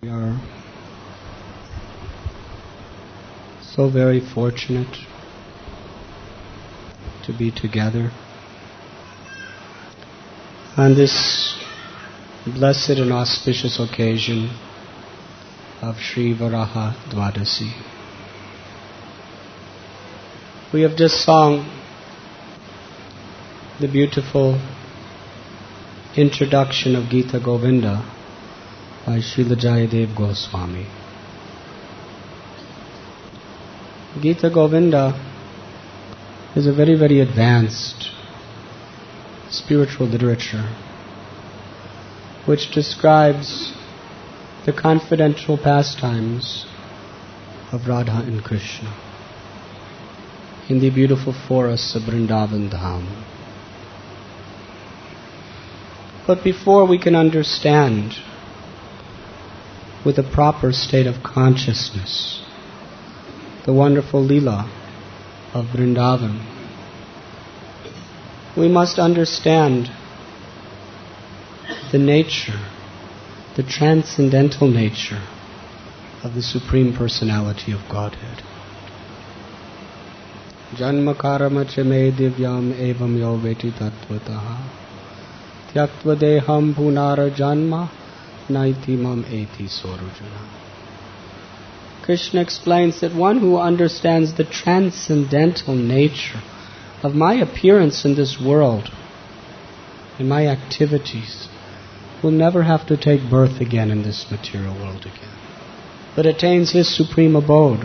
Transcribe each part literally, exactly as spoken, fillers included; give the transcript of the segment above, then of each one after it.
We are so very fortunate to be together on this blessed and auspicious occasion of Sri Varaha Dwadasi. We have just sung the beautiful introduction of Gita Govinda by Srila Jayadev Goswami. Gita Govinda is a very, very advanced spiritual literature which describes the confidential pastimes of Radha and Krishna in the beautiful forests of Vrindavan Dham. But before we can understand with a proper state of consciousness the wonderful Leela of Vrindavan, we must understand the nature, the transcendental nature of the Supreme Personality of Godhead. Janma karma cha me divyam evam yo veti tattvataha tyaktva deham punara janma naiti mam eti sorujana. Krishna explains that one who understands the transcendental nature of my appearance in this world and my activities will never have to take birth again in this material world again, but attains his supreme abode.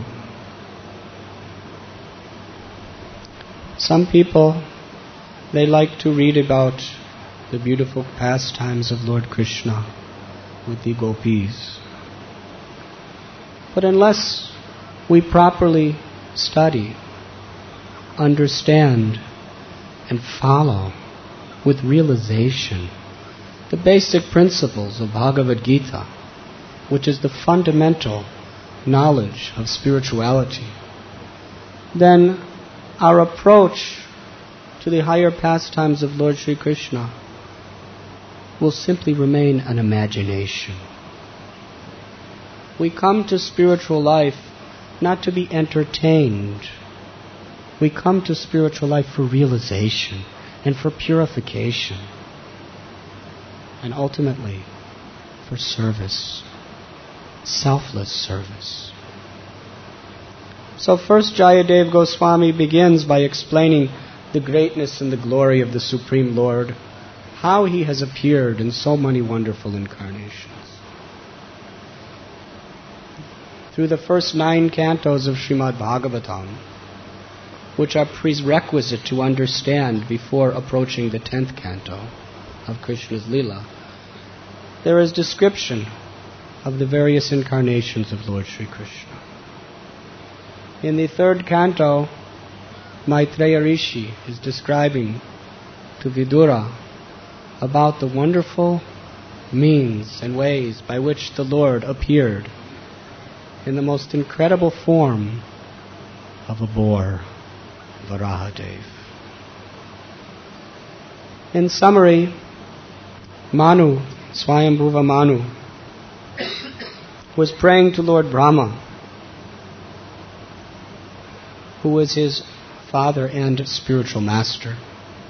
Some people, they like to read about the beautiful pastimes of Lord Krishna with the gopis. But unless we properly study, understand, and follow with realization the basic principles of Bhagavad Gita, which is the fundamental knowledge of spirituality, then our approach to the higher pastimes of Lord Sri Krishna will simply remain an imagination. We come to spiritual life not to be entertained. We come to spiritual life for realization and for purification, and ultimately for service, selfless service. So first Jayadev Goswami begins by explaining the greatness and the glory of the Supreme Lord, how He has appeared in so many wonderful incarnations. Through the first nine cantos of Srimad Bhagavatam, which are prerequisite to understand before approaching the tenth canto of Krishna's Leela, there is description of the various incarnations of Lord Sri Krishna. In the third canto, Maitreya Rishi is describing to Vidura about the wonderful means and ways by which the Lord appeared in the most incredible form of a boar, Varahadev. In summary, Manu, Swayambhuva Manu, was praying to Lord Brahma, who was his father and spiritual master.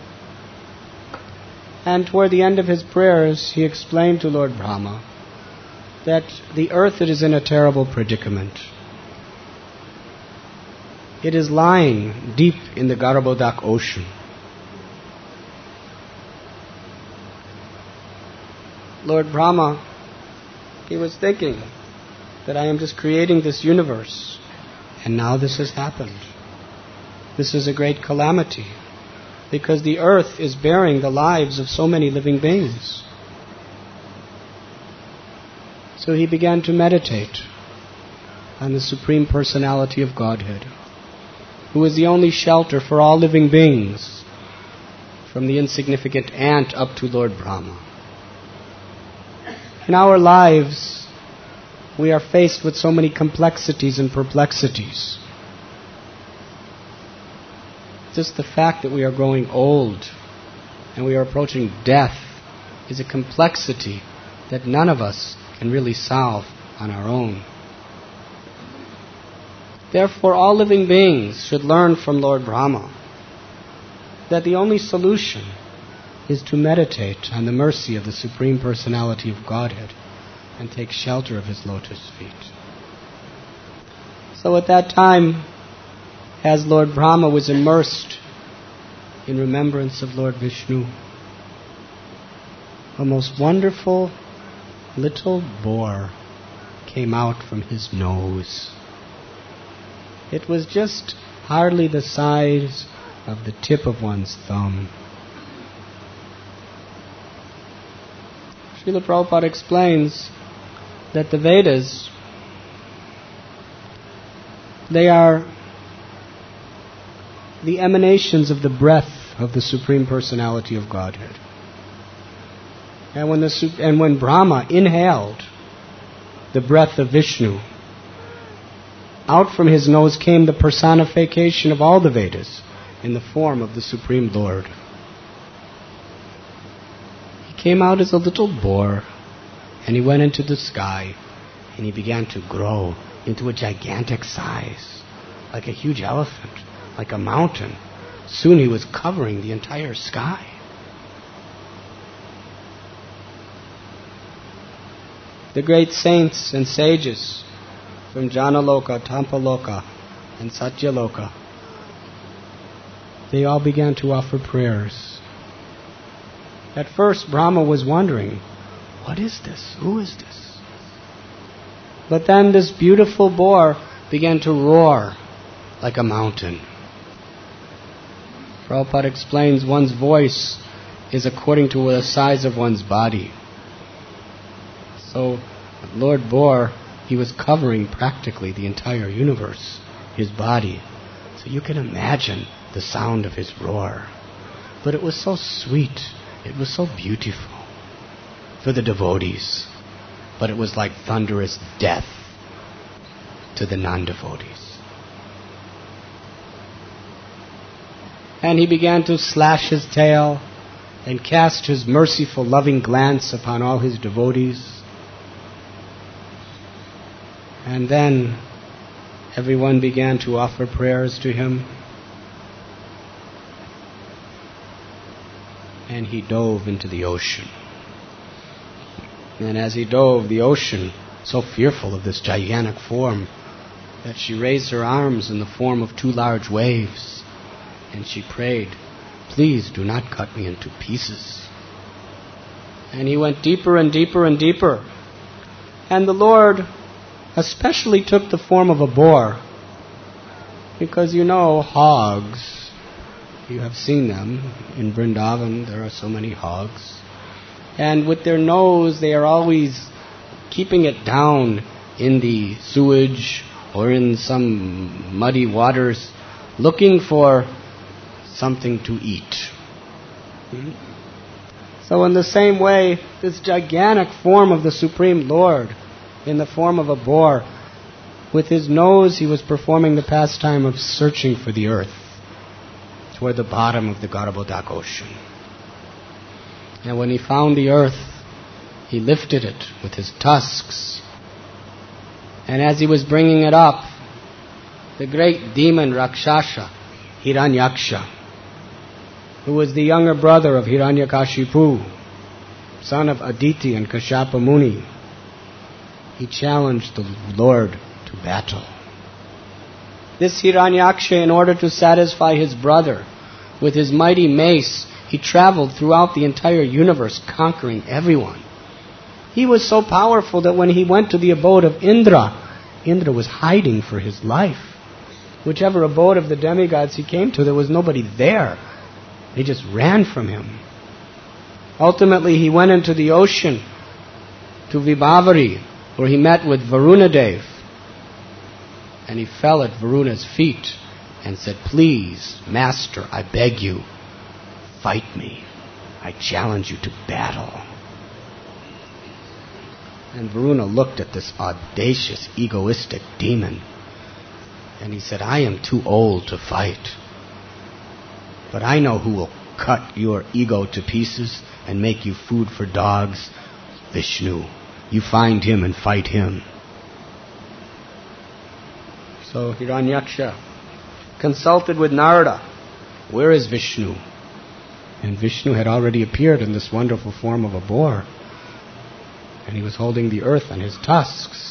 And toward the end of his prayers, he explained to Lord Brahma that the earth is in a terrible predicament. It is lying deep in the Garbhodak ocean. Lord Brahma, he was thinking that I am just creating this universe, and now this has happened. This is a great calamity, because the earth is bearing the lives of so many living beings. So he began to meditate on the Supreme Personality of Godhead, who is the only shelter for all living beings, from the insignificant ant up to Lord Brahma. In our lives, we are faced with so many complexities and perplexities. Just the fact that we are growing old and we are approaching death is a complexity that none of us can really solve on our own. Therefore, all living beings should learn from Lord Brahma that the only solution is to meditate on the mercy of the Supreme Personality of Godhead and take shelter of His lotus feet. So at that time, as Lord Brahma was immersed in remembrance of Lord Vishnu, a most wonderful little boar came out from his nose. It was just hardly the size of the tip of one's thumb. Srila Prabhupada explains that the Vedas, they are the emanations of the breath of the Supreme Personality of Godhead. And when, the, and when Brahma inhaled the breath of Vishnu, out from his nose came the personification of all the Vedas in the form of the Supreme Lord. He came out as a little boar, and he went into the sky, and he began to grow into a gigantic size, like a huge elephant, like a mountain. Soon he was covering the entire sky. The great saints and sages from Janaloka, Tampaloka, and Satyaloka, they all began to offer prayers. At first, Brahma was wondering, what is this? Who is this? But then this beautiful boar began to roar like a mountain. Prabhupada explains one's voice is according to the size of one's body. So, Lord Boar, he was covering practically the entire universe, his body. So you can imagine the sound of his roar. But it was so sweet, it was so beautiful for the devotees. But it was like thunderous death to the non-devotees. And he began to slash his tail and cast his merciful, loving glance upon all his devotees. And then everyone began to offer prayers to him. And he dove into the ocean. And as he dove, the ocean, so fearful of this gigantic form, that she raised her arms in the form of two large waves. And she prayed, please do not cut me into pieces. And he went deeper and deeper and deeper. And the Lord especially took the form of a boar. Because you know, hogs, you have seen them. In Vrindavan, there are so many hogs. And with their nose, they are always keeping it down in the sewage or in some muddy waters, looking for something to eat. Hmm? So in the same way, this gigantic form of the Supreme Lord, in the form of a boar, with his nose he was performing the pastime of searching for the earth toward the bottom of the Garbhodak ocean. And when he found the earth, he lifted it with his tusks. And as he was bringing it up, the great demon Rakshasa, Hiranyaksha, who was the younger brother of Hiranyakashipu, son of Aditi and Kashyapa Muni, he challenged the Lord to battle. This Hiranyaksha, in order to satisfy his brother, with his mighty mace, he traveled throughout the entire universe, conquering everyone. He was so powerful that when he went to the abode of Indra, Indra was hiding for his life. Whichever abode of the demigods he came to, there was nobody there. They just ran from him. Ultimately, he went into the ocean to Vibhavari, where he met with Varunadev. And he fell at Varuna's feet and said, please, Master, I beg you, fight me. I challenge you to battle. And Varuna looked at this audacious, egoistic demon. And he said, I am too old to fight. But I know who will cut your ego to pieces and make you food for dogs. Vishnu. You find him and fight him. So Hiranyaksha consulted with Narada. Where is Vishnu? And Vishnu had already appeared in this wonderful form of a boar. And he was holding the earth on his tusks.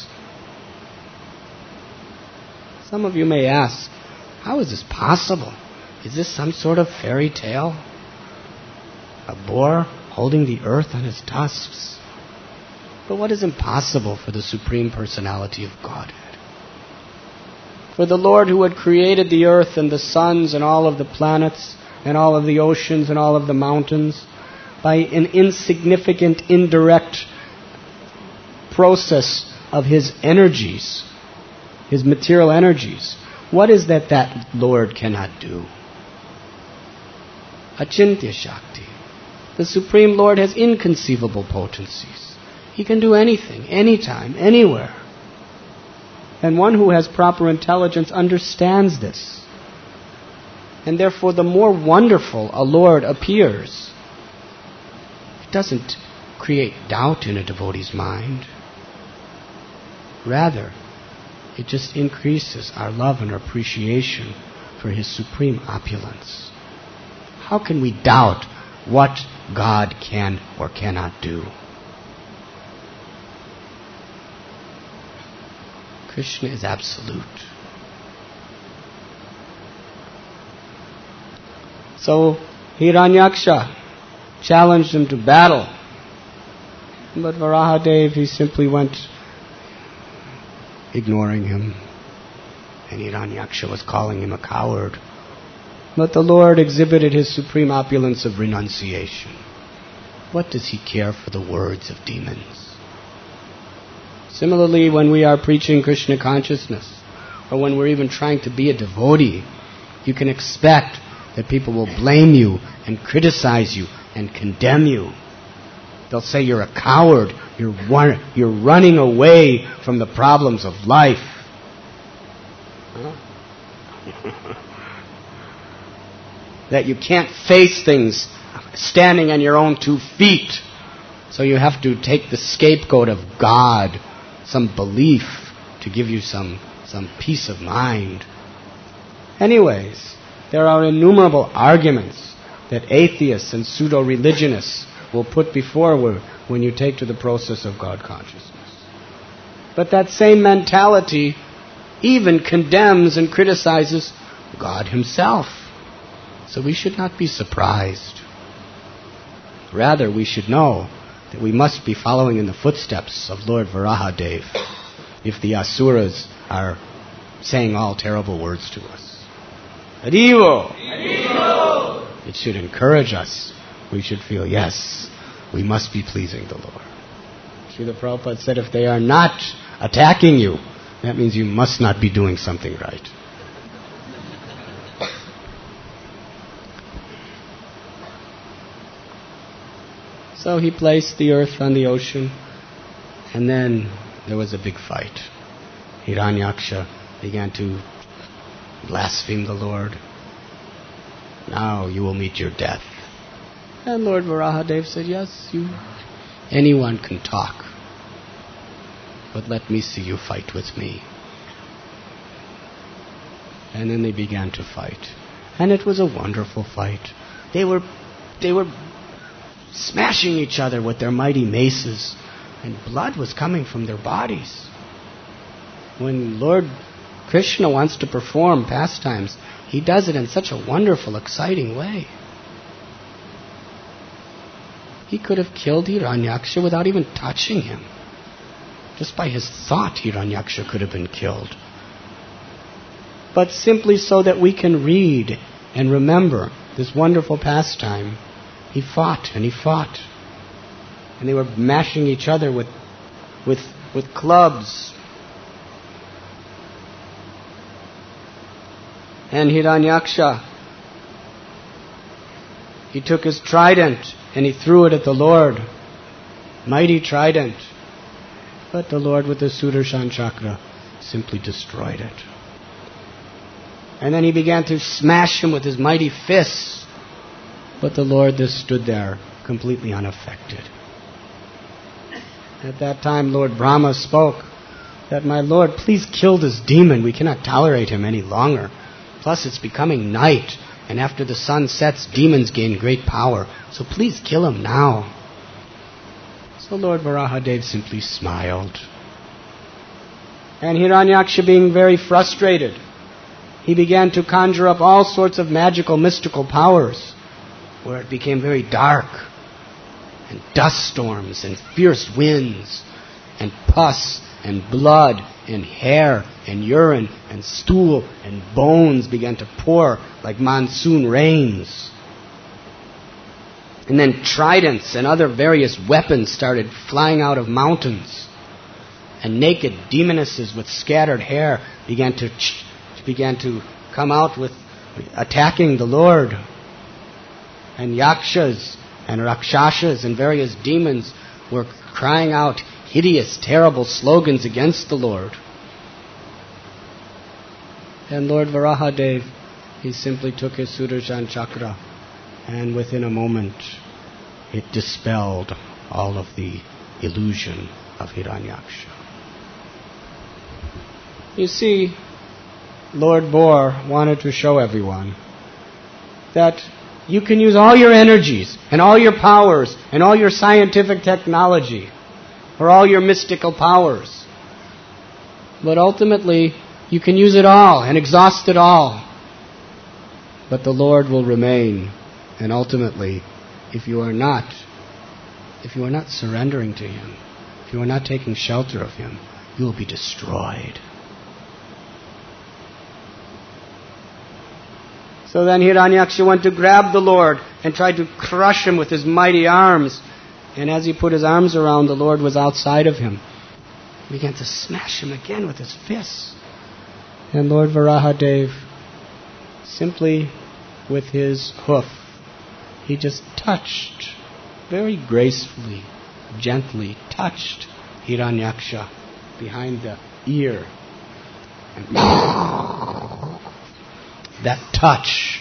Some of you may ask, how is this possible? Is this some sort of fairy tale? A boar holding the earth on his tusks? But what is impossible for the Supreme Personality of Godhead? For the Lord who had created the earth and the suns and all of the planets and all of the oceans and all of the mountains by an insignificant, indirect process of his energies, his material energies. What is that that Lord cannot do? Achintya Shakti. The Supreme Lord has inconceivable potencies. He can do anything, anytime, anywhere. And one who has proper intelligence understands this. And therefore, the more wonderful a Lord appears, it doesn't create doubt in a devotee's mind. Rather, it just increases our love and appreciation for His supreme opulence. How can we doubt what God can or cannot do? Krishna is absolute. So Hiranyaksha challenged him to battle. But Varahadev, he simply went ignoring him. And Hiranyaksha was calling him a coward. But the Lord exhibited His supreme opulence of renunciation. What does He care for the words of demons? Similarly, when we are preaching Krishna consciousness, or when we're even trying to be a devotee, you can expect that people will blame you and criticize you and condemn you. They'll say you're a coward, you're, one, you're running away from the problems of life. Huh? That you can't face things standing on your own two feet. So you have to take the scapegoat of God, some belief, to give you some, some peace of mind. Anyways, there are innumerable arguments that atheists and pseudo-religionists will put before you when you take to the process of God consciousness. But that same mentality even condemns and criticizes God Himself. So we should not be surprised. Rather, we should know that we must be following in the footsteps of Lord Varahadev if the asuras are saying all terrible words to us. Haribo! Haribo! It should encourage us. We should feel, yes, we must be pleasing the Lord. Srila Prabhupada said, if they are not attacking you, that means you must not be doing something right. So he placed the earth on the ocean, and then there was a big fight. Hiranyaksha began to blaspheme the Lord. Now you will meet your death. And Lord Varahadev said, yes, you, anyone can talk, but let me see you fight with me. And then they began to fight. And it was a wonderful fight. They were, they were smashing each other with their mighty maces, and blood was coming from their bodies. When Lord Krishna wants to perform pastimes, He does it in such a wonderful, exciting way. He could have killed Hiranyaksha without even touching him. Just by his thought, Hiranyaksha could have been killed. But simply so that we can read and remember this wonderful pastime, he fought and he fought. And they were mashing each other with, with, with clubs. And Hiranyaksha, he took his trident and he threw it at the Lord. Mighty trident. But the Lord with the Sudarshan Chakra simply destroyed it. And then he began to smash him with his mighty fists. But the Lord just stood there completely unaffected. At that time, Lord Brahma spoke. that, "My Lord, please kill this demon. We cannot tolerate him any longer. Plus it's becoming night, and after the sun sets, demons gain great power. So please kill him now." So Lord Varahadev simply smiled. And Hiranyaksha, being very frustrated, he began to conjure up all sorts of magical, mystical powers, where it became very dark, and dust storms, and fierce winds, and pus, and blood, and hair, and urine, and stool, and bones began to pour like monsoon rains. And then tridents and other various weapons started flying out of mountains. And naked demonesses with scattered hair began to ch- began to come out with attacking the Lord. And yakshas and rakshasas and various demons were crying out hideous, terrible slogans against the Lord. And Lord Varahadev, he simply took his Sudarshan Chakra, and within a moment it dispelled all of the illusion of Hiranyaksha. You see, Lord Boar wanted to show everyone that you can use all your energies and all your powers and all your scientific technology or all your mystical powers. But ultimately, you can use it all and exhaust it all. But the Lord will remain. And ultimately, if you are not, if you are not surrendering to Him, if you are not taking shelter of Him, you will be destroyed. So then Hiranyaksha went to grab the Lord and tried to crush him with his mighty arms. And as he put his arms around, the Lord was outside of him. He began to smash him again with his fists. And Lord Varahadev, simply with his hoof, he just touched, very gracefully, gently touched Hiranyaksha behind the ear. And that touch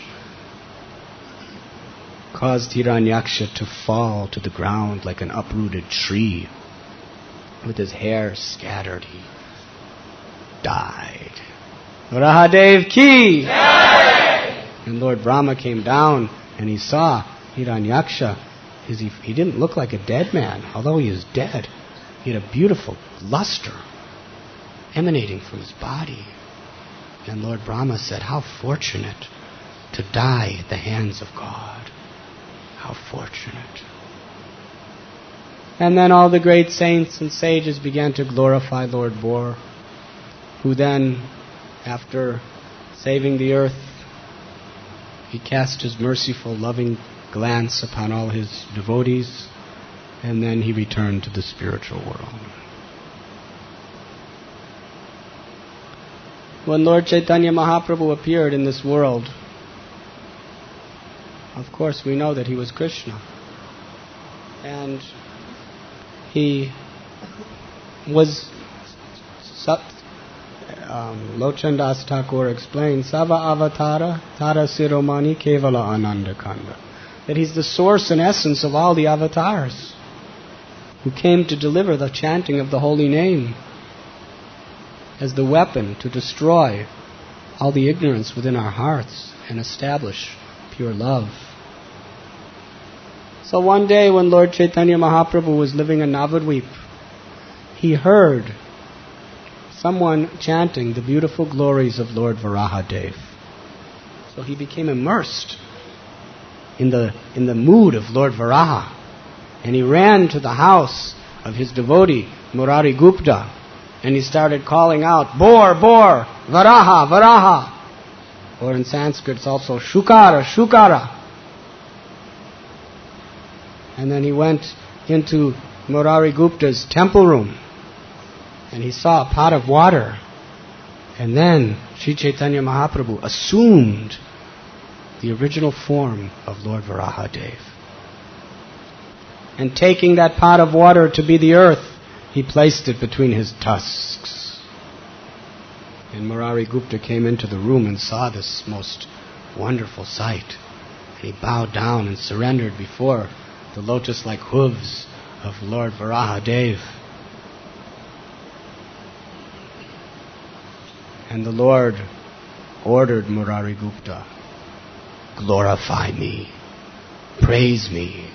caused Hiranyaksha to fall to the ground like an uprooted tree. With his hair scattered, he died. Varahadev ki! Jai! And Lord Brahma came down and he saw Hiranyaksha. He, he didn't look like a dead man, although he is dead. He had a beautiful luster emanating from his body. And Lord Brahma said, "How fortunate to die at the hands of God. How fortunate." And then all the great saints and sages began to glorify Lord Boar, who then, after saving the earth, he cast his merciful, loving glance upon all his devotees, and then he returned to the spiritual world. When Lord Chaitanya Mahaprabhu appeared in this world, of course we know that he was Krishna. And he was, um, Lochandas Thakur explained, Sava Avatara Tara Siromani Kevala Ananda Kanda. That he's the source and essence of all the avatars who came to deliver the chanting of the holy name as the weapon to destroy all the ignorance within our hearts and establish pure love. So one day when Lord Chaitanya Mahaprabhu was living in Navadvip, he heard someone chanting the beautiful glories of Lord Varahadev. So he became immersed in the in the mood of Lord Varaha, and he ran to the house of his devotee Murari Gupta, and he started calling out, "Boar, Boar, Varaha, Varaha." Or in Sanskrit it's also Shukara, Shukara. And then he went into Murari Gupta's temple room, and he saw a pot of water. And then Sri Chaitanya Mahaprabhu assumed the original form of Lord Varahadev. And taking that pot of water to be the earth, he placed it between his tusks. And Murari Gupta came into the room and saw this most wonderful sight. And he bowed down and surrendered before the lotus-like hooves of Lord Varahadev. And the Lord ordered Murari Gupta, glorify me, praise me.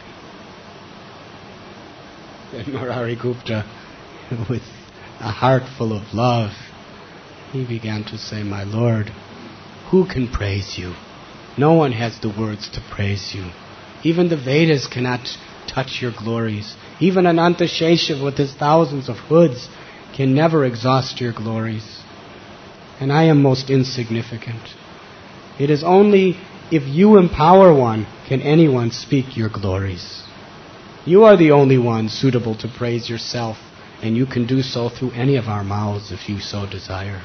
And Murari Gupta, with a heart full of love, he began to say, my Lord, who can praise you? No one has the words to praise you. Even the Vedas cannot touch your glories. Even Anantashesha with his thousands of hoods can never exhaust your glories. And I am most insignificant. It is only if you empower one can anyone speak your glories. You are the only one suitable to praise yourself, and you can do so through any of our mouths if you so desire.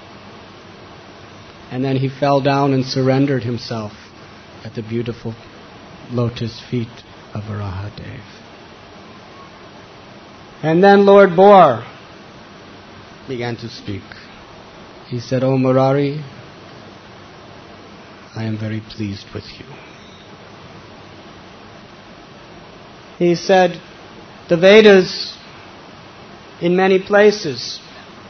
And then he fell down and surrendered himself at the beautiful lotus feet of Varahadev. And then Lord Boar began to speak. He said, O Murari, I am very pleased with you. He said, the Vedas, in many places,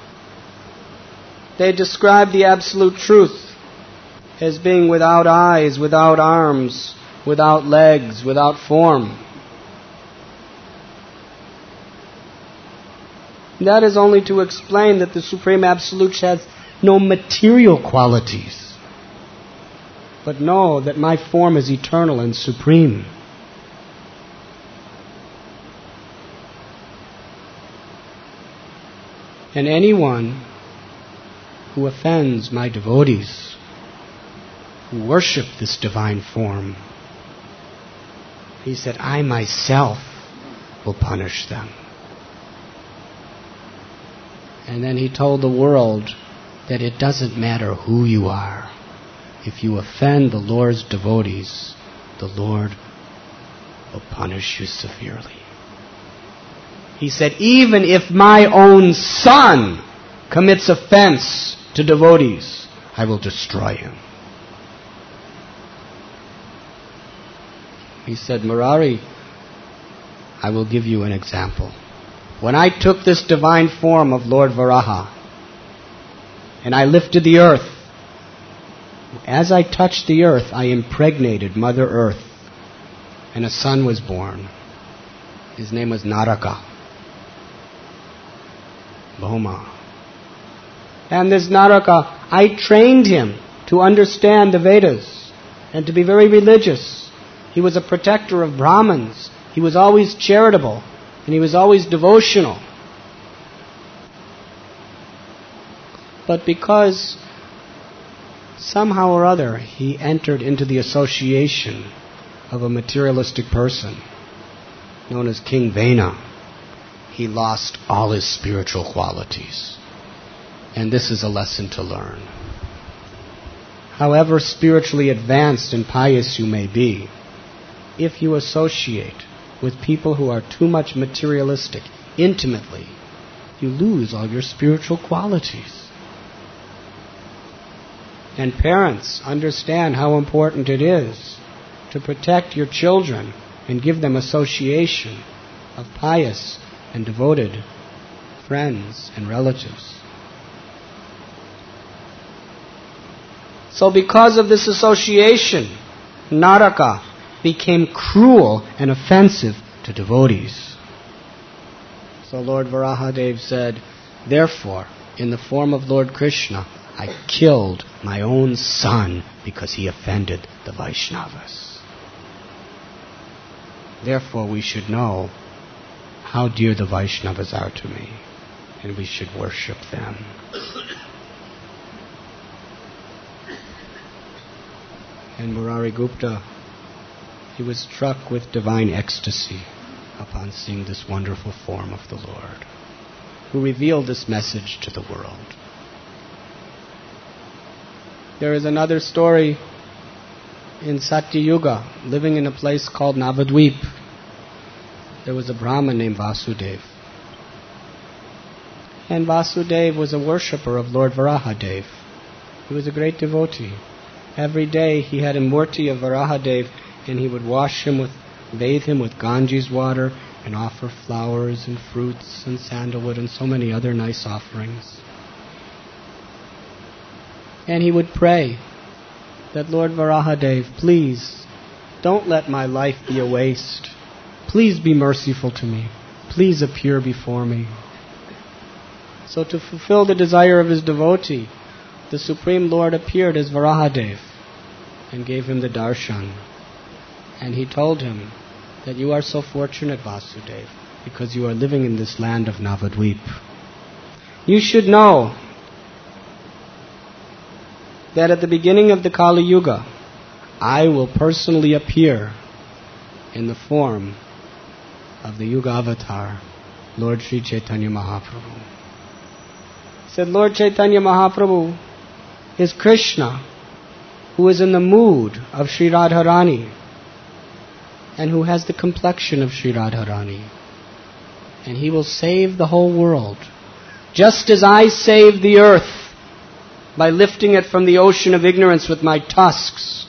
they describe the absolute truth as being without eyes, without arms, without legs, without form. That is only to explain that the Supreme Absolute has no material qualities. But know that my form is eternal and supreme. And anyone who offends my devotees, who worship this divine form, he said, I myself will punish them. And then he told the world that it doesn't matter who you are. If you offend the Lord's devotees, the Lord will punish you severely. He said, even if my own son commits offense to devotees, I will destroy him. He said, Murari, I will give you an example. When I took this divine form of Lord Varaha, and I lifted the earth, as I touched the earth, I impregnated Mother Earth, and a son was born. His name was Naraka. Bhoma. And this Naraka, I trained him to understand the Vedas and to be very religious. He was a protector of Brahmins. He was always charitable, and he was always devotional. But because somehow or other he entered into the association of a materialistic person known as King Vena, he lost all his spiritual qualities. And this is a lesson to learn. However spiritually advanced and pious you may be, if you associate with people who are too much materialistic intimately, you lose all your spiritual qualities. And parents, understand how important it is to protect your children and give them association of pious and devoted friends and relatives. So because of this association, Naraka became cruel and offensive to devotees. So Lord Varahadev said, therefore, in the form of Lord Krishna, I killed my own son because he offended the Vaishnavas. Therefore, we should know how dear the Vaishnavas are to me, and we should worship them. And Murari Gupta, he was struck with divine ecstasy upon seeing this wonderful form of the Lord, who revealed this message to the world. There is another story in Satyayuga, living in a place called Navadvip. There was a Brahmin named Vasudev. And Vasudev was a worshipper of Lord Varahadev. He was a great devotee. Every day he had a murti of Varahadev, and he would wash him with, bathe him with Ganges water and offer flowers and fruits and sandalwood and so many other nice offerings. And he would pray that, Lord Varahadev, please, don't let my life be a waste. Please be merciful to me. Please appear before me. So to fulfill the desire of his devotee, the Supreme Lord appeared as Varahadev and gave him the darshan. And he told him that you are so fortunate, Vasudeva, because you are living in this land of Navadvip. You should know that at the beginning of the Kali Yuga, I will personally appear in the form of the Yuga Avatar, Lord Sri Chaitanya Mahaprabhu. He said, Lord Chaitanya Mahaprabhu is Krishna, who is in the mood of Sri Radharani and who has the complexion of Sri Radharani. And he will save the whole world, just as I saved the earth by lifting it from the ocean of ignorance with my tusks.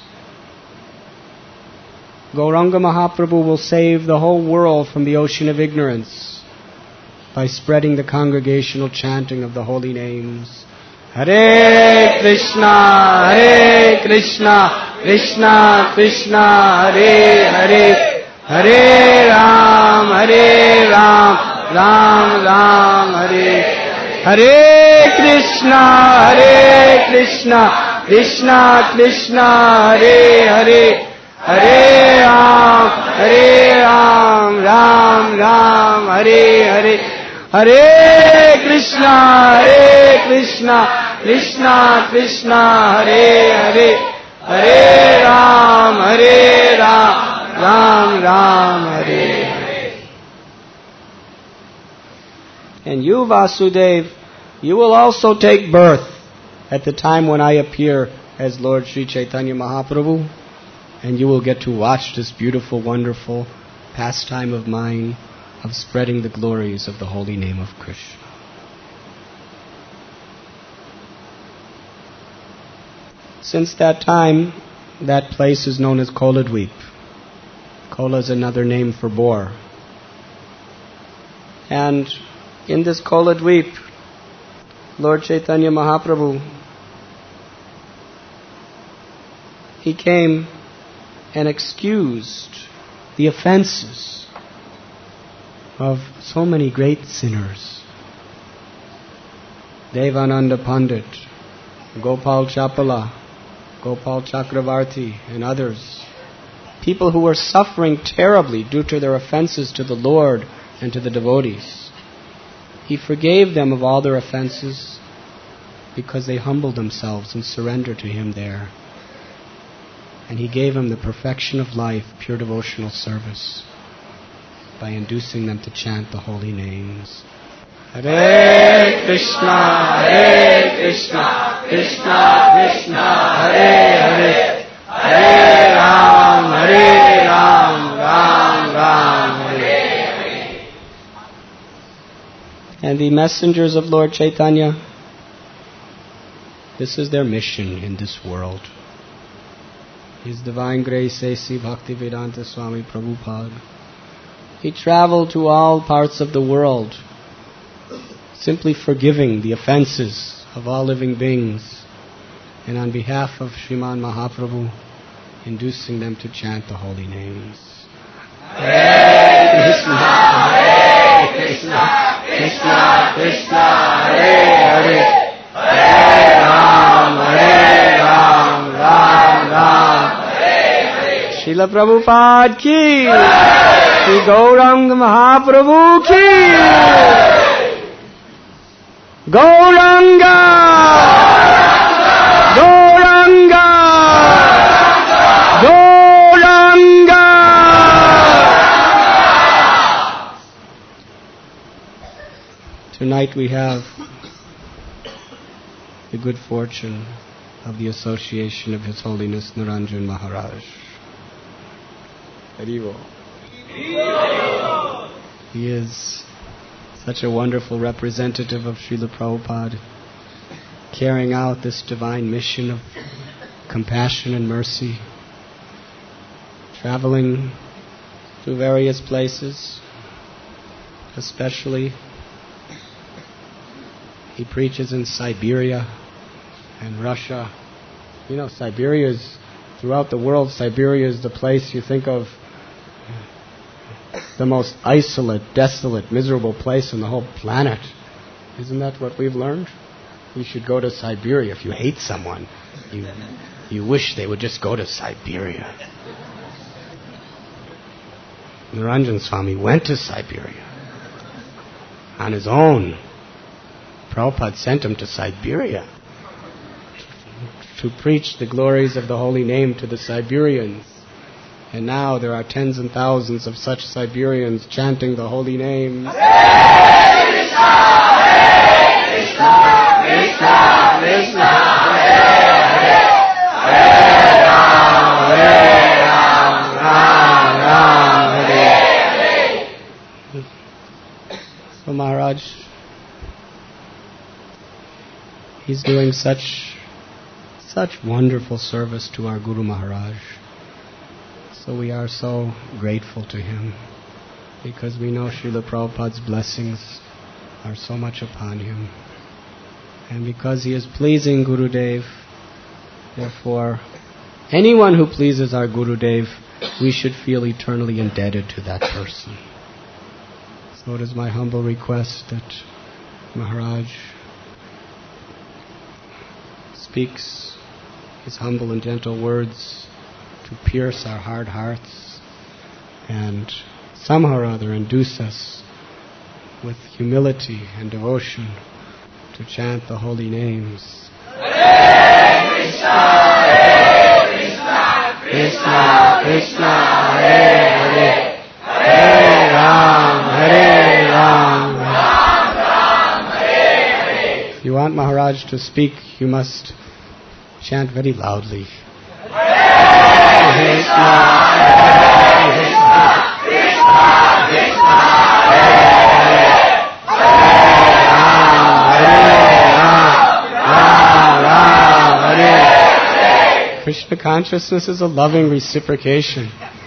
Gauranga Mahaprabhu will save the whole world from the ocean of ignorance by spreading the congregational chanting of the holy names. Hare Krishna, Hare Krishna, Krishna Krishna, Hare Hare, Hare Ram, Hare Ram, Ram Ram, Hare Hare Krishna, Hare Krishna, Krishna Krishna, Hare Hare, Hare Ram, Hare Ram, Ram Ram, Hare Hare. Hare Krishna, Hare Krishna, Krishna Krishna, Hare Hare, Hare Ram, Hare Ram, Ram Ram, Hare Hare. And you, Vasudeva, you will also take birth at the time when I appear as Lord Sri Chaitanya Mahaprabhu, and you will get to watch this beautiful, wonderful pastime of mine of spreading the glories of the holy name of Krishna. Since that time, that place is known as Koladweep. Kola is another name for boar. And in this Koladweep, Lord Chaitanya Mahaprabhu, he came and excused the offenses of so many great sinners. Devananda Pandit, Gopal Chapala, Gopal Chakravarti, and others. People who were suffering terribly due to their offenses to the Lord and to the devotees. He forgave them of all their offenses because they humbled themselves and surrendered to Him there. And He gave them the perfection of life, pure devotional service, by inducing them to chant the holy names. Hare Krishna, Hare Krishna, Krishna Krishna, Hare Hare, Hare Ram, Hare Ram, Ram Ram, Hare Hare. And the messengers of Lord Chaitanya, this is their mission in this world. His Divine Grace A C Bhaktivedanta Swami Prabhupada, he traveled to all parts of the world, simply forgiving the offenses of all living beings, and on behalf of Sriman Mahaprabhu, inducing them to chant the holy names. Hare Krishna, Hare Krishna, Krishna Krishna, Hare Hare, Hare Ram, Hare Ram, Ram Ram, Hare Hare. Srila Prabhupada ki, Shri Gauranga Mahaprabhu ki. Gauranga! Gauranga! Gauranga! Tonight we have the good fortune of the association of His Holiness Niranjan Maharaj. Haribo. He is such a wonderful representative of Srila Prabhupada, carrying out this divine mission of compassion and mercy, traveling to various places. Especially, he preaches in Siberia and Russia. You know, Siberia is, throughout the world, Siberia is the place you think of, the most isolate, desolate, miserable place on the whole planet. Isn't that what we've learned? You should go to Siberia. If you hate someone, you, you wish they would just go to Siberia. Niranjan Swami went to Siberia on his own. Prabhupada sent him to Siberia to preach the glories of the holy name to the Siberians. And now there are tens and thousands of such Siberians chanting the holy name. Hare Krishna, Hare Krishna, Krishna Krishna, Hare Hare, Hare Ram, Hare Ram, Ram Ram, Hare Hare. So Maharaj, he's doing such, such wonderful service to our Guru Maharaj. So we are so grateful to him, because we know Srila Prabhupada's blessings are so much upon him. And because he is pleasing Gurudev, therefore, anyone who pleases our Gurudev, we should feel eternally indebted to that person. So it is my humble request that Maharaj speaks his humble and gentle words to pierce our hard hearts and somehow or other induce us with humility and devotion to chant the holy names. Hare Krishna, Hare Krishna, Krishna Krishna, Hare Hare, Hare Ram, Hare Ram, Ram Ram, Hare Hare. If you want Maharaj to speak, you must chant very loudly. Krishna, Hare Krishna, Krishna Krishna, Hare Hare, Hare Krishna consciousness is a loving reciprocation.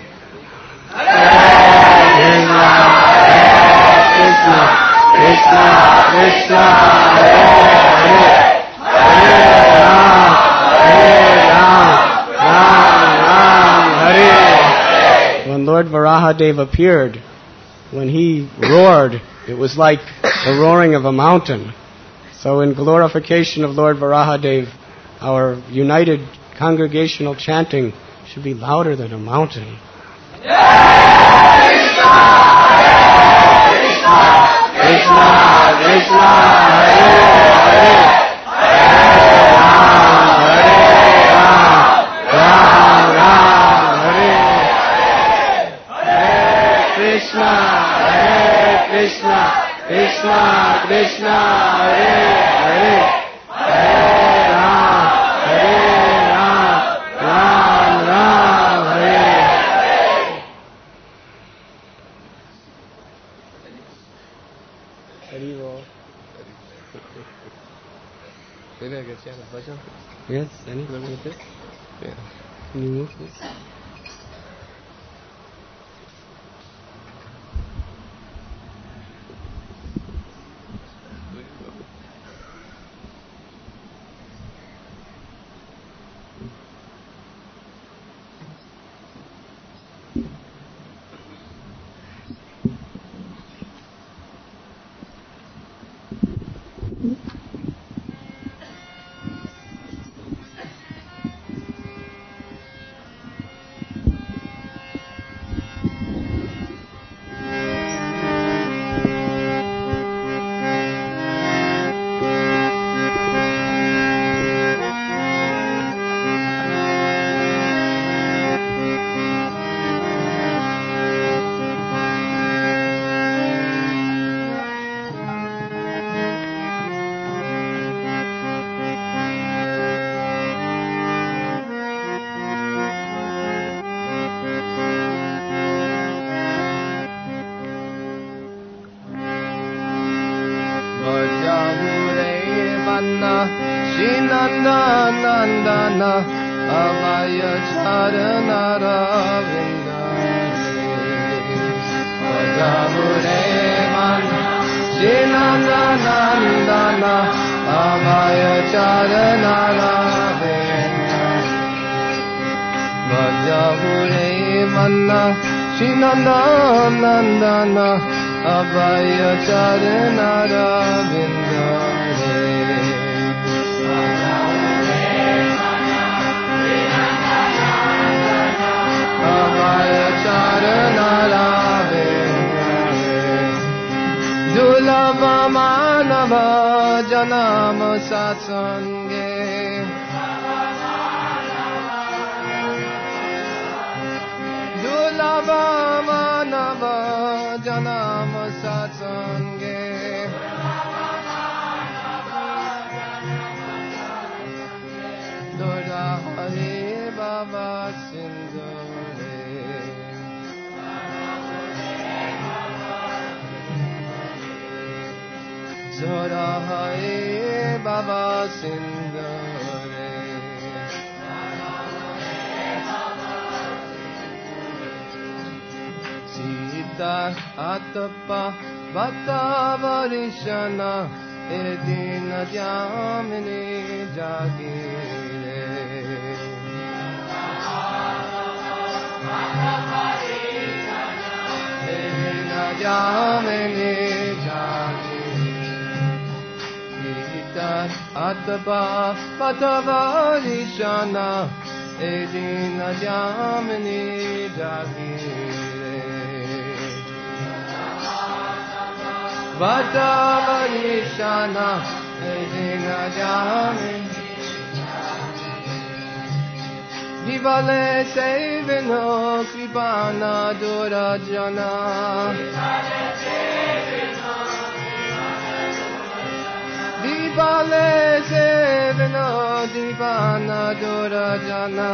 Hare Krishna, Krishna Krishna, Krishna Hare Hare, Hare Ram, Hare Ram. When Lord Varahadev appeared, when he roared, it was like the roaring of a mountain. So in glorification of Lord Varahadev, our united congregational chanting should be louder than a mountain. Hare Krishna, Hare Krishna, Krishna Krishna, Hare Hare, Hare Ram, Hare Ram, Ram Ram, Hare Hare. Krishna, Hare Krishna, Krishna Krishna, Hare Hare, Hare Ram, Hare Ram, Ram Ram, Hare Hare. Hari Bol. Maybe I get chant a bhajan? Yes, anything with it? Yeah. Can you move this? Nandana Avaya Charanara Vindare Vajavure Mana Shinanda Nandana Abhaya Charanara Vajahure Manna Shinanda Nandana Abhaya Charanara Vindare Abhaya Charanara Vindare Dulava Manava Janama Satsange Dulava Manava Janama Satsange Dura Hari Baba Sindhure Dura Hari Baba Sindhure Sita Atapa Vatavarishana Edina Jamini Jagire Edina Jamini Jagire Sita Atapa Vatavarishana Edina Jamini Jagire Vatavarishana Edina Jamini Vivale Sevino Kripana Durajana Vivale Sevino Kripana Durajana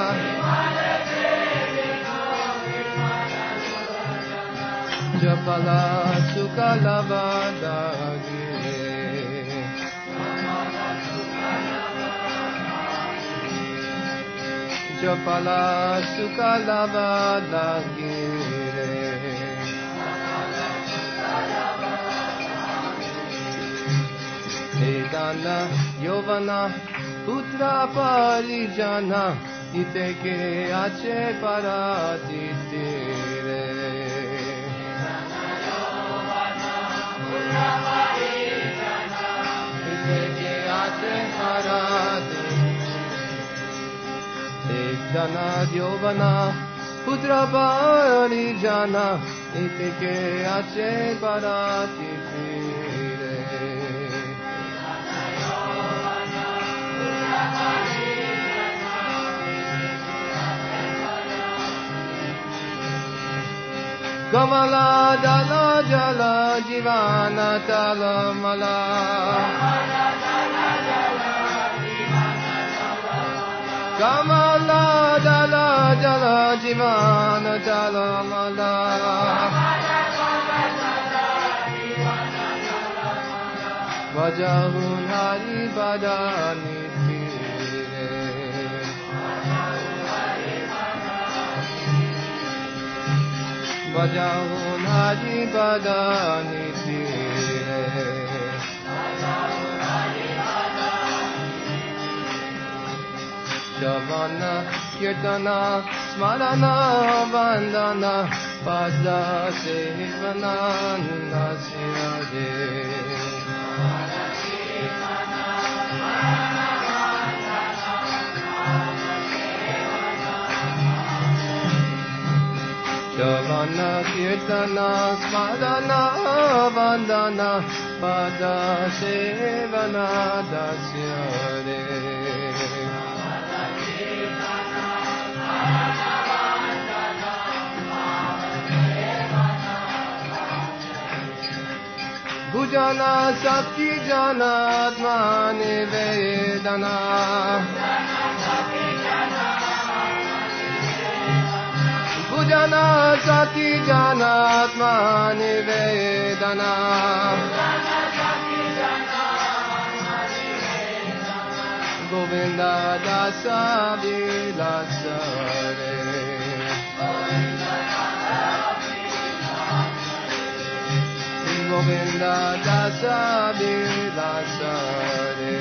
Japala Sukalava Dagire Japala Sukalava Dagire Vedana Yovana Putra Parijana Iteke Ache Paratitire Ekdana Yovana Putra Parijana Iteke Ache Paratitire Kamala Dala Jala Jivana Tala Mala Kamala Dala Jala Jivana Tala Mala Vajahun Hari Badani Tire Vajahun Hari Badani Tire Shavana Kirtana Smarana Vandana Pada Sevana Nasyade Shavana Kirtana Smarana Vandana Pada Sevana Dasyade Bhujana Sakti Jana Atmani Vedana Bhujana Sakti Jana Atmani Vedana Govinda Dasa Vilasare Govinda Dasa Vilasa Re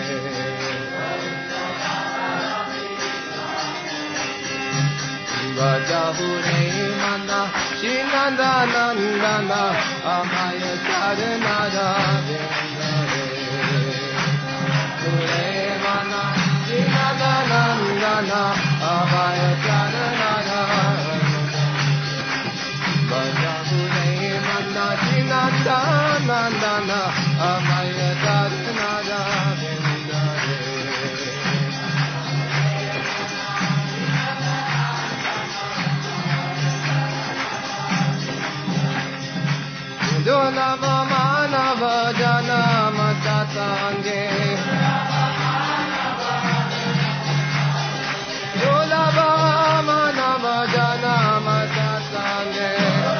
Vajahure Mana Shinanda Nandana Amaya Charanara Vindare Hure Mana Shinanda Nandana Amaya Charanara Vajahure Mana Shinanda Nandana Amaya Charanara Vindare Dolava Manava Janama Satange Dolava Manava Janama Satange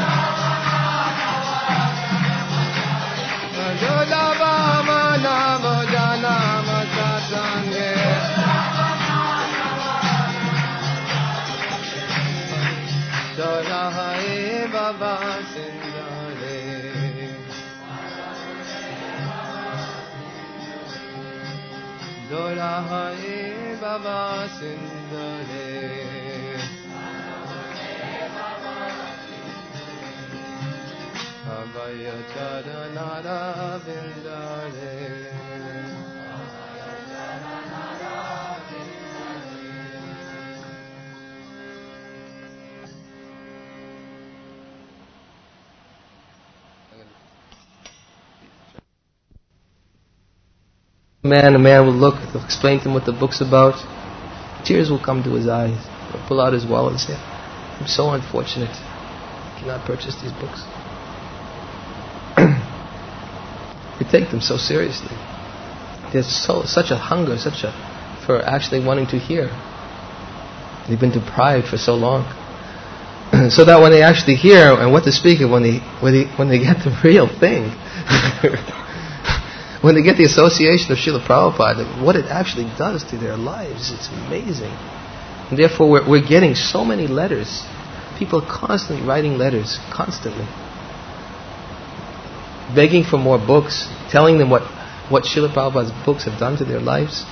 Dolava Manava Janama Satange Dolahai Baba Sindare Dolahai Baba Sindare Abhaya Charanara Vindare Man, a man will look, they'll explain to him what the book's about. Tears will come to his eyes. He'll pull out his wallet and say, I'm so unfortunate. I cannot purchase these books. We take them so seriously. There's so, such a hunger, such a, for actually wanting to hear. They've been deprived for so long. So that when they actually hear, and what to speak of, when they, when they, when they get the real thing, when they get the association of Srila Prabhupada, what it actually does to their lives, it's amazing. And therefore we're, we're getting so many letters. People are constantly writing letters, constantly. Begging for more books, telling them what, what Srila Prabhupada's books have done to their lives.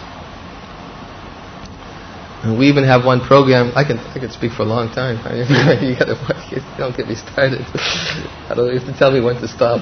And we even have one program. I can I can speak for a long time. you gotta don't get me started. I don't. You have to tell me when to stop.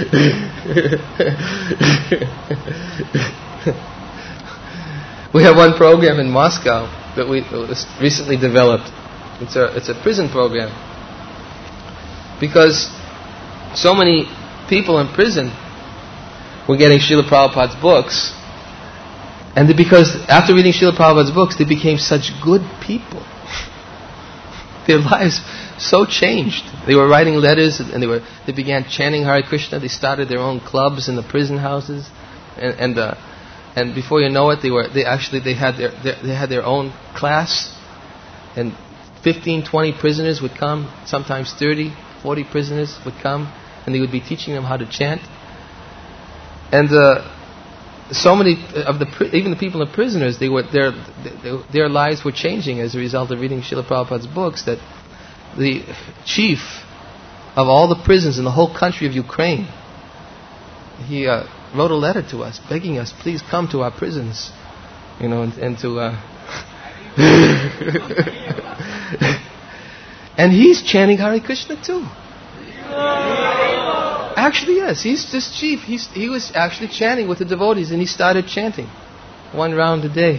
We have one program in Moscow that we recently developed. It's a it's a prison program because so many people in prison were getting Srila Prabhupada's books. And because after reading Srila Prabhupada's books, they became such good people. Their lives so changed. They were writing letters, and they were they began chanting Hare Krishna. They started their own clubs in the prison houses, and and, uh, and before you know it, they were they actually they had their, their they had their own class, and fifteen, twenty prisoners would come, sometimes thirty, forty prisoners would come, and they would be teaching them how to chant. And uh, so many of the even the people in prisoners, they were their their lives were changing as a result of reading Srila Prabhupada's books. That the chief of all the prisons in the whole country of Ukraine, he uh, wrote a letter to us begging us, please come to our prisons, you know, and, and to uh, and he's chanting Hare Krishna too. Actually, yes, he's this chief. He's, he was actually chanting with the devotees, and he started chanting one round a day.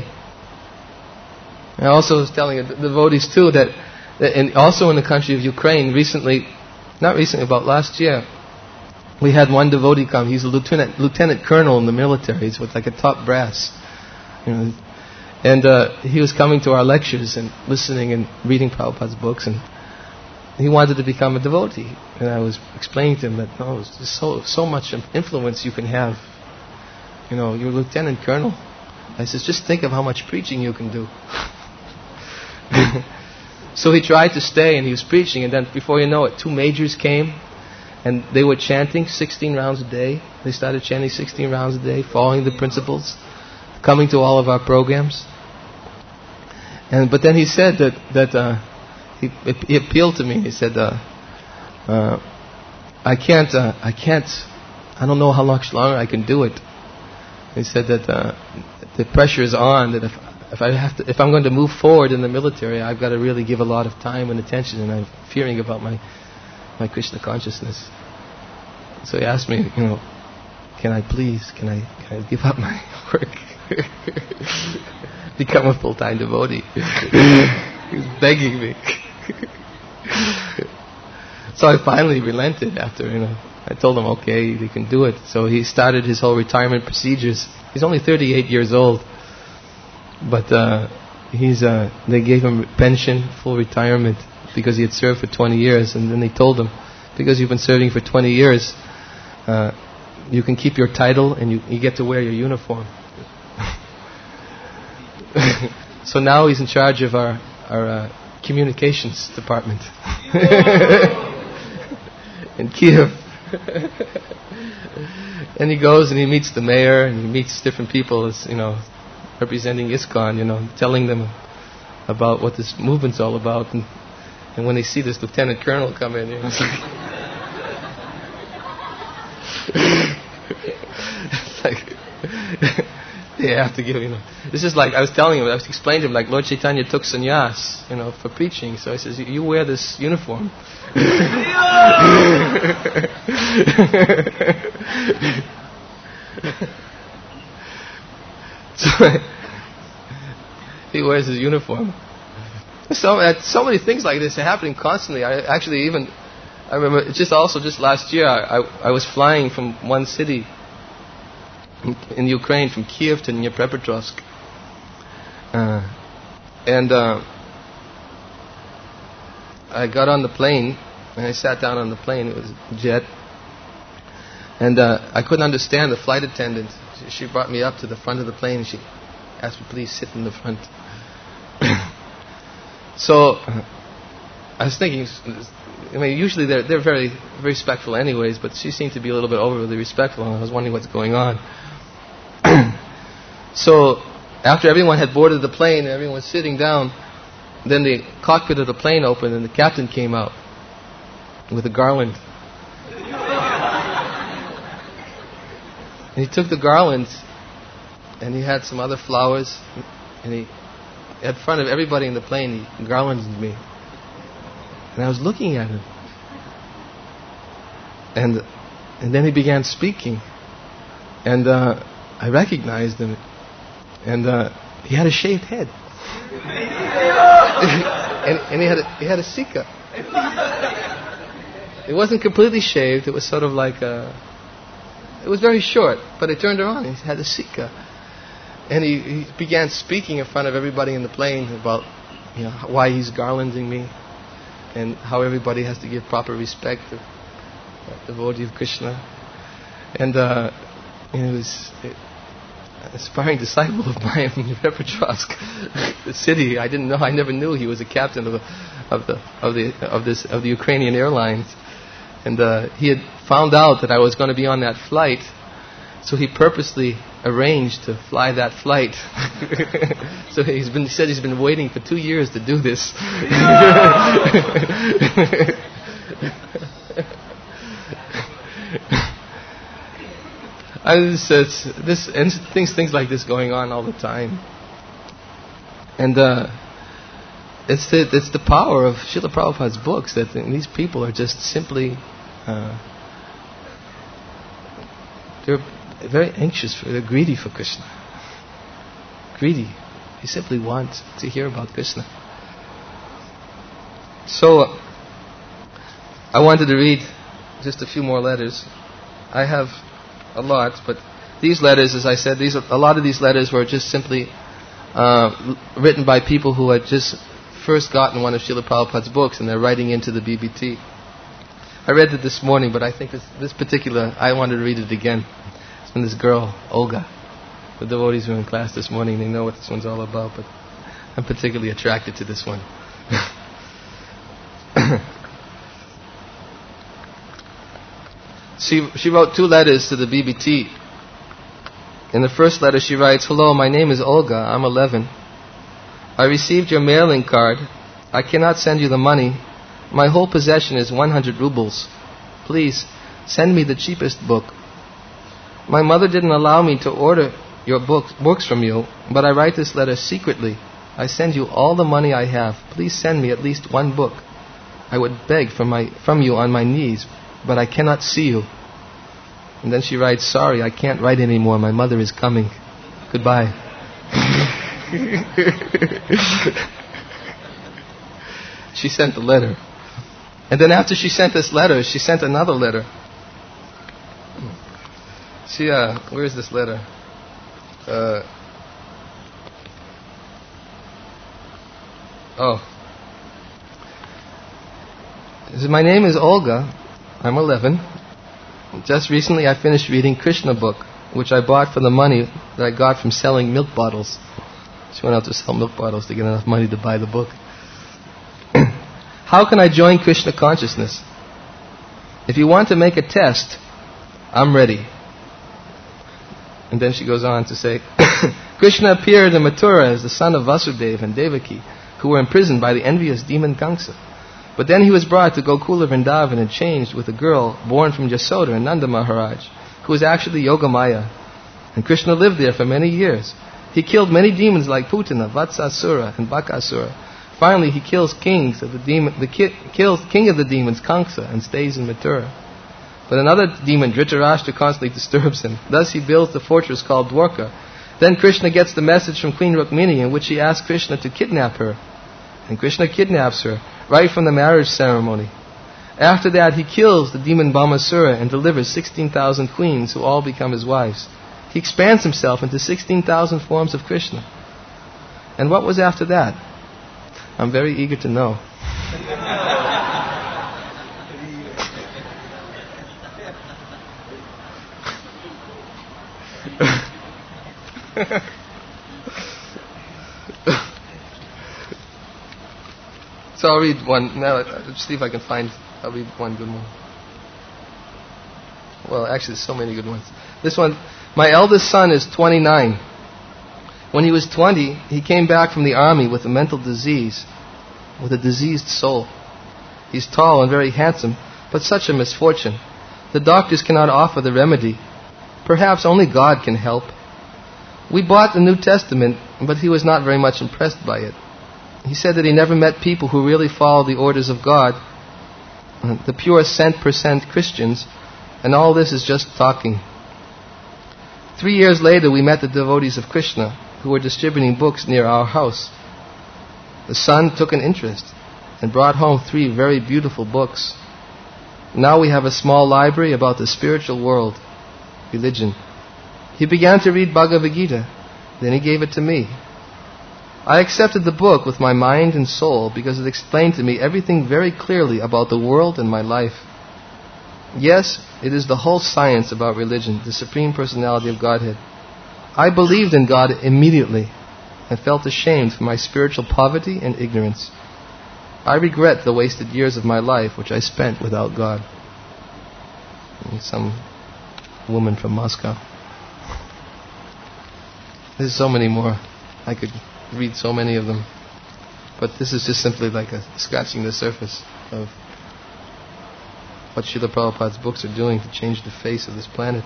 I also was telling the devotees too that, that and also in the country of Ukraine, recently, not recently, about last year, we had one devotee come. He's a lieutenant lieutenant colonel in the military. He's with like a top brass, you know, and uh, he was coming to our lectures and listening and reading Prabhupada's books, and he wanted to become a devotee. And I was explaining to him that, no, there's so so much influence you can have. You know, you're a lieutenant colonel. I says, just think of how much preaching you can do. So he tried to stay, and he was preaching, and then before you know it, two majors came, and they were chanting sixteen rounds a day. They started chanting sixteen rounds a day, following the principles, coming to all of our programs. And but then he said that that uh, he, he appealed to me. He said, uh, uh, "I can't, uh, I can't I don't know how much longer I can do it. He said that uh, the pressure is on, that if if I have to, if I'm going to move forward in the military, I've got to really give a lot of time and attention, and I'm fearing about my my Krishna consciousness. So he asked me, you know, can I please, can I, can I give up my work, become a full-time devotee? He was begging me. So I finally relented after, you know, I told him, okay, you can do it. So he started his whole retirement procedures. He's only thirty-eight years old, but uh, he's uh, they gave him pension, full retirement, because he had served for twenty years. And then they told him, because you've been serving for twenty years, uh, you can keep your title and you, you get to wear your uniform. So now he's in charge of our our uh, communications department in Kiev. And he goes and he meets the mayor and he meets different people, as you know, representing ISKCON, you know, telling them about what this movement's all about. And, and when they see this lieutenant colonel come in, you know, it's like, it's like they have to give, you know. This is like, I was telling him, I was explaining to him, like Lord Chaitanya took sannyas, you know, for preaching. So I says, you wear this uniform. So he wears his uniform. So uh, so many things like this are happening constantly. I actually even, I remember just also just last year, I, I, I was flying from one city in, in Ukraine, from Kiev to Dnipropetrovsk, uh, and uh, I got on the plane and I sat down on the plane. It was a jet, and uh, I couldn't understand the flight attendant. She, she brought me up to the front of the plane and she asked me, please sit in the front. So I was thinking, I mean, usually they're they're very very respectful, anyways, but she seemed to be a little bit overly respectful, and I was wondering what's going on. So after everyone had boarded the plane and everyone was sitting down, then the cockpit of the plane opened and the captain came out with a garland. And he took the garland and he had some other flowers, and he, in front of everybody in the plane, he garlanded me. And I was looking at him. And and then he began speaking. And uh, I recognized him. And uh, he had a shaved head. and, and he had a, he had a sikha. It wasn't completely shaved. It was sort of like a... It was very short, but it turned around. He had a sikha. And he, he began speaking in front of everybody in the plane about, you know, why he's garlanding me, and how everybody has to give proper respect to the devotee of Krishna. And uh, it was it, an aspiring disciple of mine from Dnipropetrovsk, the city. I didn't know. I never knew he was a captain of the of the of the of this of the Ukrainian Airlines. And uh, he had found out that I was going to be on that flight, so he purposely arranged to fly that flight. So he's been he said he's been waiting for two years to do this. I just, it's, this and things things like this going on all the time, and uh, it's the it's the power of Srila Prabhupada's books that these people are just simply uh, they're very anxious for, they're greedy for Krishna. Greedy. They simply want to hear about Krishna. So, uh, I wanted to read just a few more letters. I have a lot, but these letters, as I said, these are, a lot of these letters were just simply uh, written by people who had just first gotten one of Srila Prabhupada's books, and they're writing into the B B T. I read it this morning, but I think this, this particular, I wanted to read it again. It's from this girl, Olga. The devotees who were in class this morning, they know what this one's all about, but I'm particularly attracted to this one. she, she wrote two letters to the B B T. In the first letter she writes, "Hello, my name is Olga, I'm eleven. I received your mailing card. I cannot send you the money. My whole possession is one hundred rubles. Please, send me the cheapest book. My mother didn't allow me to order your books, books from you, but I write this letter secretly. I send you all the money I have. Please send me at least one book. I would beg from my from you on my knees, but I cannot see you. And then she writes, sorry, I can't write anymore. My mother is coming. Goodbye. She sent the letter. And then after she sent this letter, she sent another letter. She, uh, where is this letter? Uh, oh. It says, my name is Olga. I'm eleven. Just recently I finished reading Krishna book, which I bought for the money that I got from selling milk bottles. She went out to sell milk bottles to get enough money to buy the book. How can I join Krishna consciousness? If you want to make a test, I'm ready. And then she goes on to say, Krishna appeared in Mathura as the son of Vasudeva and Devaki, who were imprisoned by the envious demon Kamsa. But then he was brought to Gokula Vrindavan and changed with a girl born from Yasoda and Nanda Maharaj, who was actually Yogamaya. And Krishna lived there for many years. He killed many demons like Putana, Vatsasura, and Bakasura. Finally, he kills kings of the demon, the ki- kills king of the demons, Kamsa, and stays in Mathura. But another demon, Dhritarashtra, constantly disturbs him. Thus he builds the fortress called Dwarka. Then Krishna gets the message from Queen Rukmini in which he asks Krishna to kidnap her. And Krishna kidnaps her right from the marriage ceremony. After that, he kills the demon Bhamasura and delivers sixteen thousand queens who all become his wives. He expands himself into sixteen thousand forms of Krishna. And what was after that? I'm very eager to know. So I'll read one. Now, let's see if I can find. I'll read one good one. Well, actually, there's so many good ones. This one. My eldest son is twenty-nine. When he was twenty, he came back from the army with a mental disease, with a diseased soul. He's tall and very handsome, but such a misfortune. The doctors cannot offer the remedy. Perhaps only God can help. We bought the New Testament, but he was not very much impressed by it. He said that he never met people who really follow the orders of God, the pure cent percent Christians, and all this is just talking. Three years later, we met the devotees of Krishna, who were distributing books near our house. The son took an interest and brought home three very beautiful books. Now we have a small library about the spiritual world, religion. He began to read Bhagavad Gita. Then he gave it to me. I accepted the book with my mind and soul because it explained to me everything very clearly about the world and my life. Yes, it is the whole science about religion, the Supreme Personality of Godhead. I believed in God immediately and felt ashamed for my spiritual poverty and ignorance. I regret the wasted years of my life which I spent without God. And some woman from Moscow. There's so many more. I could read so many of them. But this is just simply like a scratching the surface of what Srila Prabhupada's books are doing to change the face of this planet.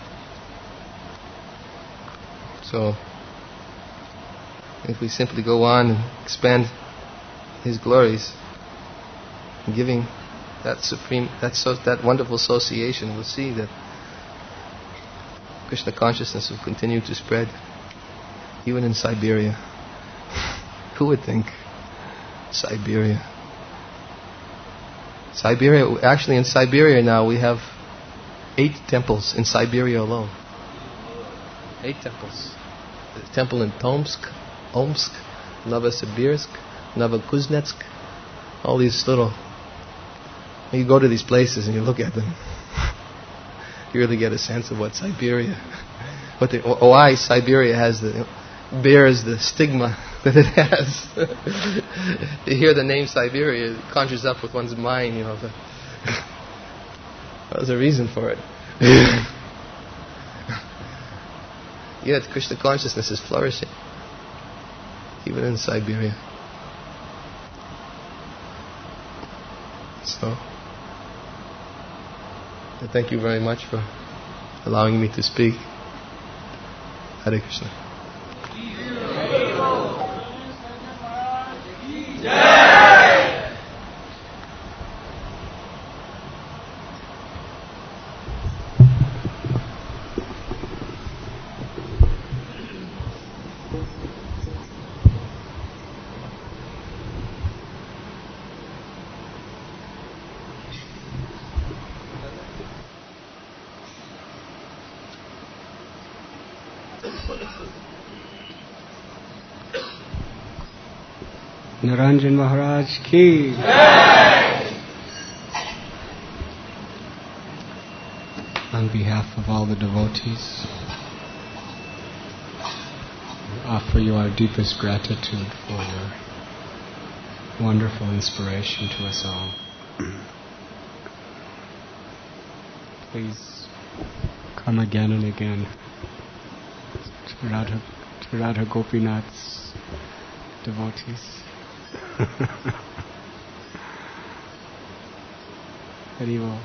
So, if we simply go on and expand His glories, giving that supreme, that so, that wonderful association, we'll see that Krishna consciousness will continue to spread, even in Siberia. Who would think? Siberia. Siberia, actually in Siberia now we have eight temples in Siberia alone. Eight temples. The temple in Tomsk, Omsk, Novosibirsk, Novokuznetsk, all these little... You go to these places and you look at them, you really get a sense of what Siberia, what the, why Siberia has the, bears the stigma that it has. You hear the name Siberia, it conjures up with one's mind, you know. The, there's a reason for it. Yet Krishna consciousness is flourishing, even in Siberia. So, I thank you very much for allowing me to speak. Hare Krishna. Niranjan Maharaj ki. On behalf of all the devotees, we offer you our deepest gratitude for your wonderful inspiration to us all. Please come again and again to Radha, to Radha Gopinath's devotees. Haribol.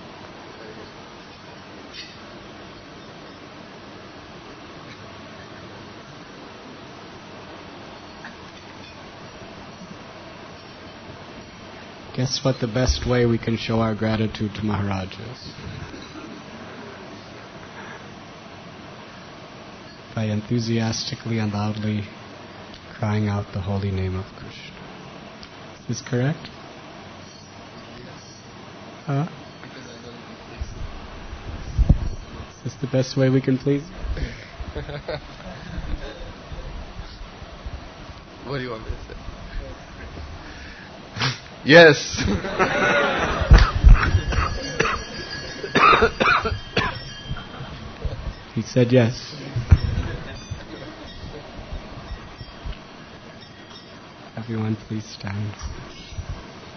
Guess what the best way we can show our gratitude to Maharaj is? By enthusiastically and loudly crying out the holy name of Krishna. Is this correct? Huh? Is this the best way we can please? What do you want me to say? Yes. He said yes. Everyone please stand.